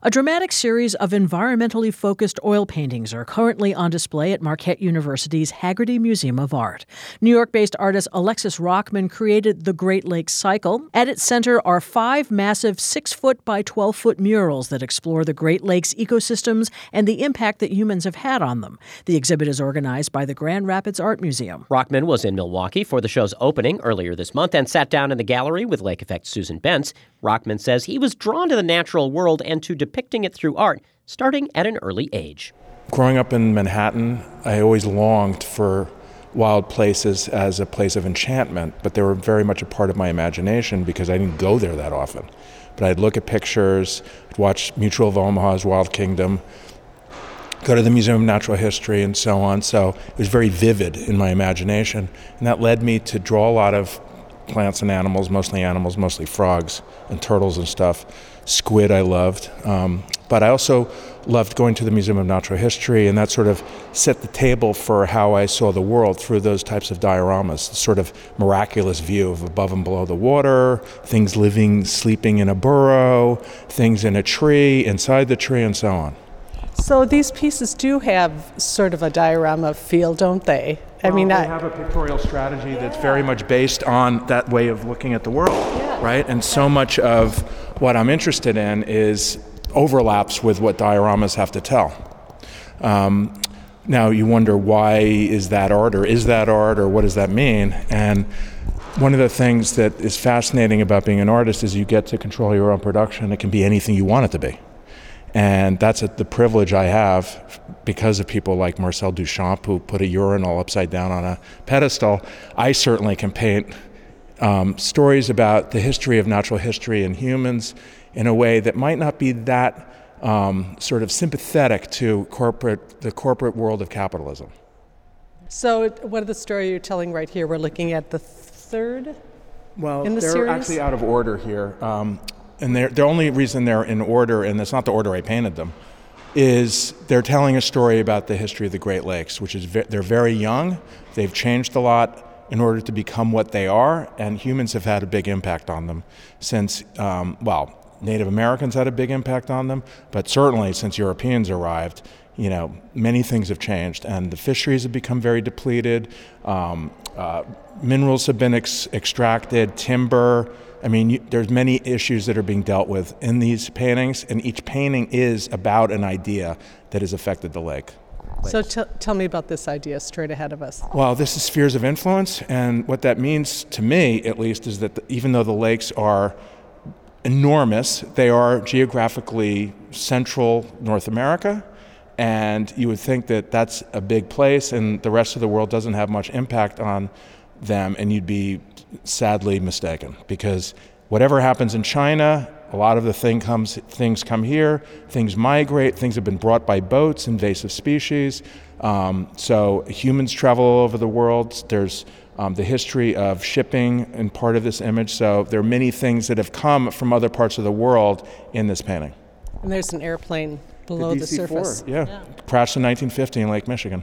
A dramatic series of environmentally focused oil paintings are currently on display at Marquette University's Hagerty Museum of Art. New York-based artist Alexis Rockman created the Great Lakes Cycle. At its center are 5 massive 6-foot by 12-foot murals that explore the Great Lakes ecosystems and the impact that humans have had on them. The exhibit is organized by the Grand Rapids Art Museum. Rockman was in Milwaukee for the show's opening earlier this month and sat down in the gallery with Lake Effect's Susan Bentz. Rockman says he was drawn to the natural world and to depicting it through art, starting at an early age. Growing up in Manhattan, I always longed for wild places as a place of enchantment, but they were very much a part of my imagination because I didn't go there that often. But I'd look at pictures, I'd watch Mutual of Omaha's Wild Kingdom, go to the Museum of Natural History and so on. So it was very vivid in my imagination. And that led me to draw a lot of plants and animals, mostly frogs and turtles and stuff. Squid I loved. But I also loved going to the Museum of Natural History, and that sort of set the table for how I saw the world through those types of dioramas, the sort of miraculous view of above and below the water, things living, sleeping in a burrow, things in a tree, inside the tree, and so on. So these pieces do have sort of a diorama feel, don't they? They have a pictorial strategy that's very much based on that way of looking at the world, right? And so much of what I'm interested in is overlaps with what dioramas have to tell. Now you wonder, why is that art, or what does that mean? And one of the things that is fascinating about being an artist is you get to control your own production. It can be anything you want it to be. And that's the privilege I have because of people like Marcel Duchamp, who put a urinal upside down on a pedestal. I certainly can paint stories about the history of natural history and humans in a way that might not be that sort of sympathetic to the corporate world of capitalism. So what are the story you're telling right here? We're looking at the third in the series? They're actually out of order here. And the only reason they're in order, and it's not the order I painted them, is they're telling a story about the history of the Great Lakes, which is they're very young. They've changed a lot in order to become what they are, and humans have had a big impact on them since, Native Americans had a big impact on them, but certainly since Europeans arrived, many things have changed, and the fisheries have become very depleted. Minerals have been extracted, timber. There's many issues that are being dealt with in these paintings, and each painting is about an idea that has affected the lake. So tell me about this idea straight ahead of us. Well, this is spheres of influence, and what that means to me, at least, is that even though the lakes are enormous, they are geographically central North America, and you would think that that's a big place and the rest of the world doesn't have much impact on them, and you'd be sadly mistaken, because whatever happens in China, a lot of the things come here, things migrate, things have been brought by boats, invasive species. So humans travel all over the world. There's the history of shipping in part of this image. So there are many things that have come from other parts of the world in this painting. And there's an airplane below the surface. Yeah, crashed in 1950 in Lake Michigan.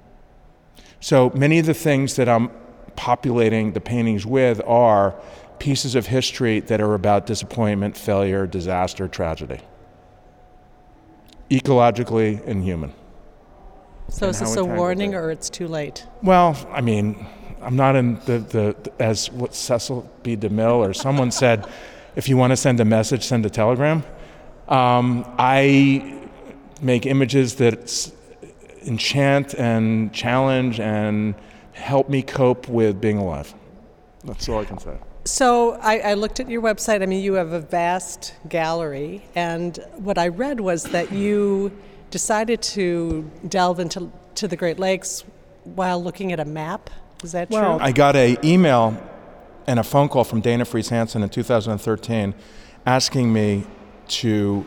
So many of the things that I'm populating the paintings with are pieces of history that are about disappointment, failure, disaster, tragedy, ecologically and human. So is this a warning, or it's too late? Well, I'm not in as what Cecil B. DeMille or someone said, if you want to send a message, send a telegram. I make images that enchant and challenge and help me cope with being alive. That's all I can say. So I looked at your website. You have a vast gallery, and what I read was that you decided to delve into the Great Lakes while looking at a map. Is that true? Well, I got an email and a phone call from Dana Freese Hansen in 2013 asking me to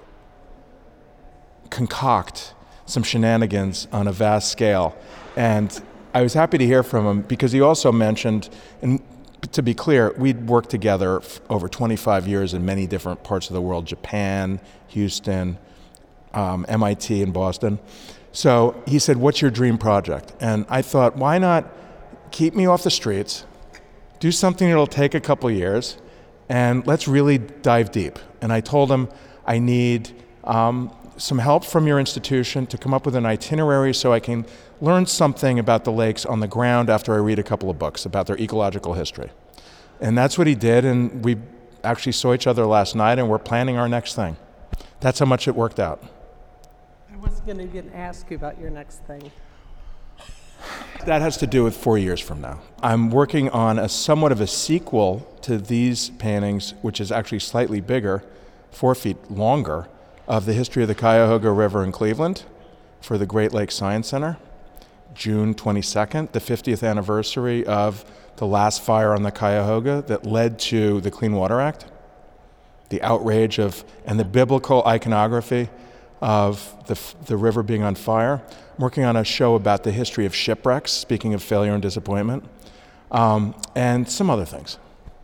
concoct some shenanigans on a vast scale. And I was happy to hear from him because he also mentioned, and to be clear, we'd worked together over 25 years in many different parts of the world, Japan, Houston, MIT, and Boston. So he said, what's your dream project? And I thought, why not keep me off the streets, do something that'll take a couple years, and let's really dive deep. And I told him I need some help from your institution to come up with an itinerary so I can learn something about the lakes on the ground after I read a couple of books about their ecological history. And that's what he did, and we actually saw each other last night, and we're planning our next thing. That's how much it worked out. I was going to even ask you about your next thing. That has to do with 4 years from now. I'm working on a somewhat of a sequel to these paintings, which is actually slightly bigger, 4 feet longer, of the history of the Cuyahoga River in Cleveland for the Great Lakes Science Center, June 22nd, the 50th anniversary of the last fire on the Cuyahoga that led to the Clean Water Act, the outrage of, and the biblical iconography of the river being on fire. I'm working on a show about the history of shipwrecks, speaking of failure and disappointment, and some other things.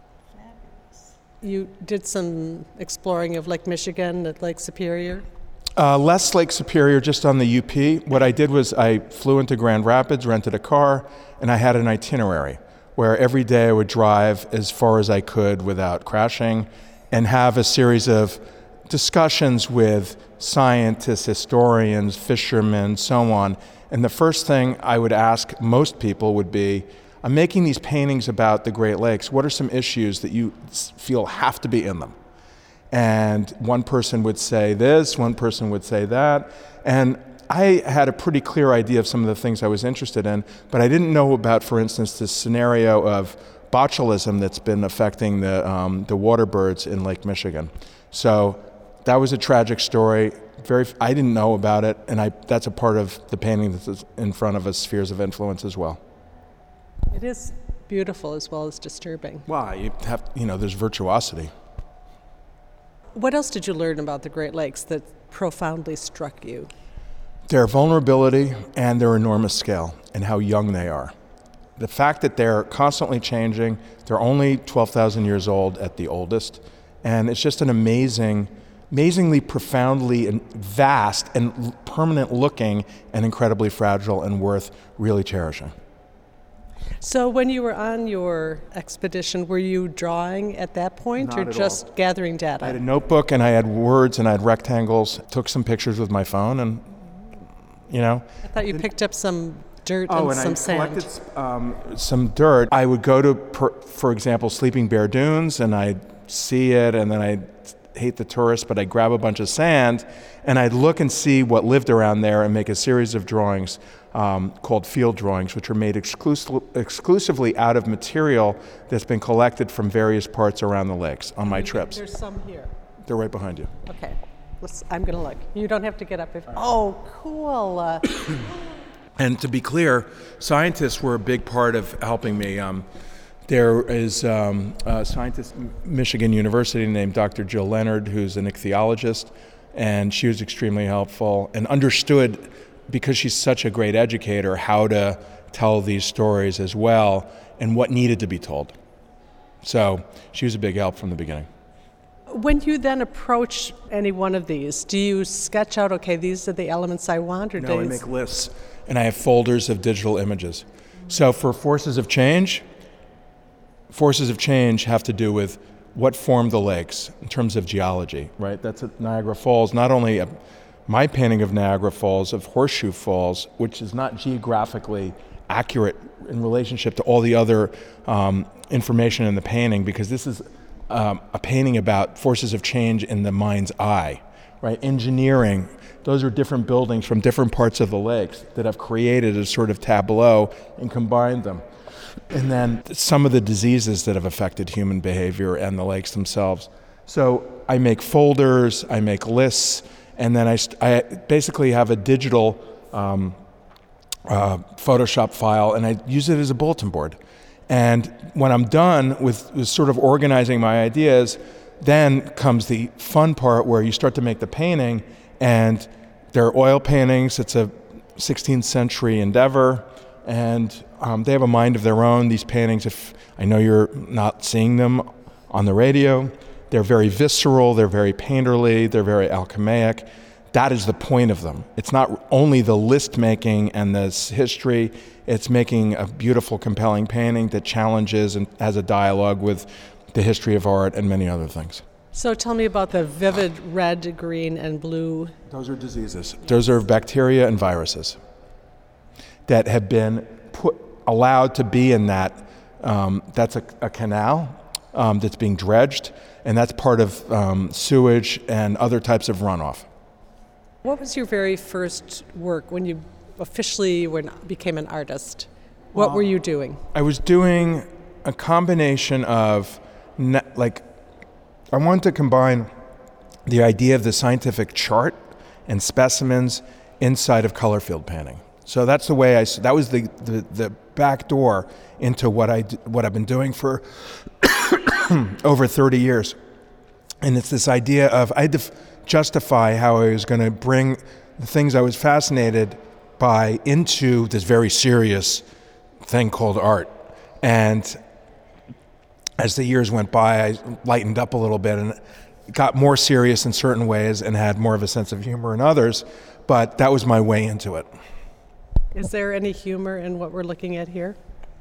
You did some exploring of Lake Michigan at Lake Superior? Less Lake Superior, just on the UP. What I did was I flew into Grand Rapids, rented a car, and I had an itinerary where every day I would drive as far as I could without crashing and have a series of discussions with scientists, historians, fishermen, so on. And the first thing I would ask most people would be, I'm making these paintings about the Great Lakes. What are some issues that you feel have to be in them? And one person would say this, one person would say that. And I had a pretty clear idea of some of the things I was interested in, but I didn't know about, for instance, this scenario of botulism that's been affecting the water birds in Lake Michigan. So that was a tragic story. I didn't know about it, and that's a part of the painting that's in front of us, Spheres of Influence, as well. It is beautiful as well as disturbing. Well, there's virtuosity. What else did you learn about the Great Lakes that profoundly struck you? Their vulnerability and their enormous scale and how young they are. The fact that they're constantly changing, they're only 12,000 years old at the oldest, and it's just an amazingly profoundly and vast and permanent looking and incredibly fragile and worth really cherishing. So when you were on your expedition, were you drawing at that point Not or at just all. gathering data? I had a notebook and I had words and I had rectangles, took some pictures with my phone and, I thought you picked up some dirt and some sand. Collected some dirt. I would go to, for example, Sleeping Bear Dunes, and I'd see it, and then I'd hate the tourists, but I'd grab a bunch of sand, and I'd look and see what lived around there and make a series of drawings called field drawings, which are made exclusively out of material that's been collected from various parts around the lakes on my trips. There's some here. They're right behind you. Okay. I'm going to look. You don't have to get up. Oh, cool. And to be clear, scientists were a big part of helping me. There is a scientist at Michigan University named Dr. Jill Leonard, who's an ichthyologist, and she was extremely helpful and understood, because she's such a great educator, how to tell these stories as well and what needed to be told. So she was a big help from the beginning. When you then approach any one of these, do you sketch out, okay, these are the elements I want? Or No, I make lists, and I have folders of digital images. So for forces of change have to do with what formed the lakes in terms of geology, right? That's at Niagara Falls. Not only my painting of Niagara Falls, of Horseshoe Falls, which is not geographically accurate in relationship to all the other information in the painting, because this is a painting about forces of change in the mind's eye, right? Engineering, those are different buildings from different parts of the lakes that have created a sort of tableau and combined them. And then some of the diseases that have affected human behavior and the lakes themselves. So I make folders, I make lists, and then I basically have a digital Photoshop file, and I use it as a bulletin board. And when I'm done with sort of organizing my ideas, then comes the fun part where you start to make the painting, and they're oil paintings. It's a 16th century endeavor, and they have a mind of their own, these paintings. If I know you're not seeing them on the radio, they're very visceral, they're very painterly, they're very alchemaic. That is the point of them. It's not only the list making and this history, it's making a beautiful, compelling painting that challenges and has a dialogue with the history of art and many other things. So tell me about the vivid red, green, and blue. Those are diseases. Those are bacteria and viruses that have been allowed to be in that. That's a canal that's being dredged, and that's part of sewage and other types of runoff. What was your very first work when you officially became an artist? What were you doing? I was doing a combination of, I wanted to combine the idea of the scientific chart and specimens inside of color field painting. So that's the way that was the back door into what I've been doing for over 30 years. And it's this idea of, I had to justify how I was going to bring the things I was fascinated by into this very serious thing called art. And as the years went by, I lightened up a little bit and got more serious in certain ways and had more of a sense of humor in others, but that was my way into it. Is there any humor in what we're looking at here?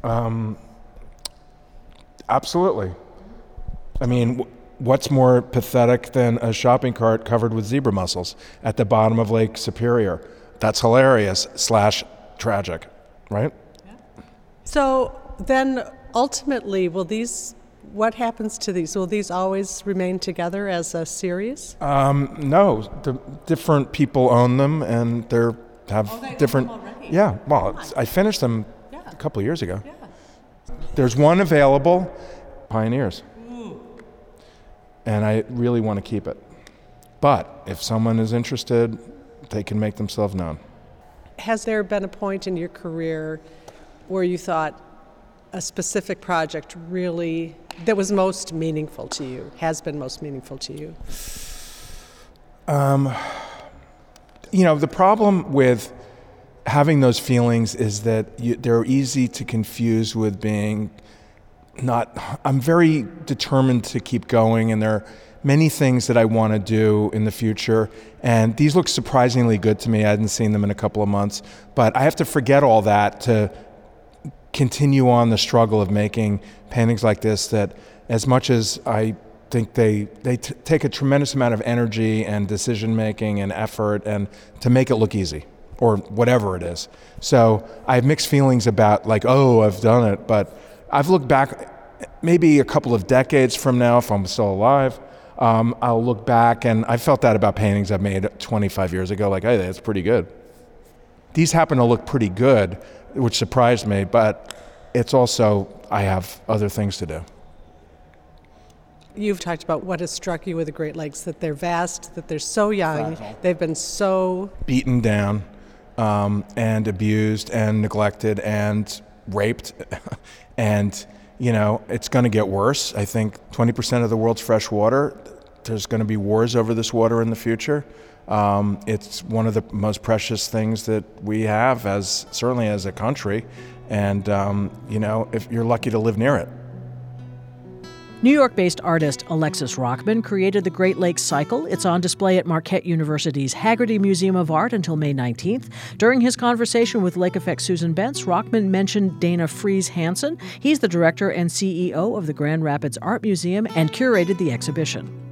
Absolutely. I mean, what's more pathetic than a shopping cart covered with zebra mussels at the bottom of Lake Superior? That's hilarious / tragic, right? Yeah. So then ultimately, what happens to these? Will these always remain together as a series? No, different people own them, and they different. Own them already? Yeah, well, I finished them a couple of years ago. Yeah. There's one available, Pioneers. Ooh. And I really want to keep it. But if someone is interested, they can make themselves known. Has there been a point in your career where you thought a specific project really that was most meaningful to you, has been most meaningful to you? The problem with having those feelings is that they're easy to confuse with being I'm very determined to keep going, and there are many things that I want to do in the future, and these look surprisingly good to me. I hadn't seen them in a couple of months, but I have to forget all that to continue on the struggle of making paintings like this that, as much as I think they take a tremendous amount of energy and decision making and effort and to make it look easy or whatever it is. So I have mixed feelings about I've done it, but I've looked back maybe a couple of decades from now, if I'm still alive, I'll look back, and I felt that about paintings I've made 25 years ago, hey, that's pretty good. These happen to look pretty good, which surprised me, but it's also, I have other things to do. You've talked about what has struck you with the Great Lakes, that they're vast, that they're so young, they've been so beaten down and abused and neglected and raped. And, it's going to get worse. I think 20% of the world's fresh water, there's going to be wars over this water in the future. It's one of the most precious things that we have, certainly as a country. And, if you're lucky to live near it. New York-based artist Alexis Rockman created the Great Lakes Cycle. It's on display at Marquette University's Haggerty Museum of Art until May 19th. During his conversation with Lake Effect's Susan Bentz, Rockman mentioned Dana Fries Hansen. He's the director and CEO of the Grand Rapids Art Museum and curated the exhibition.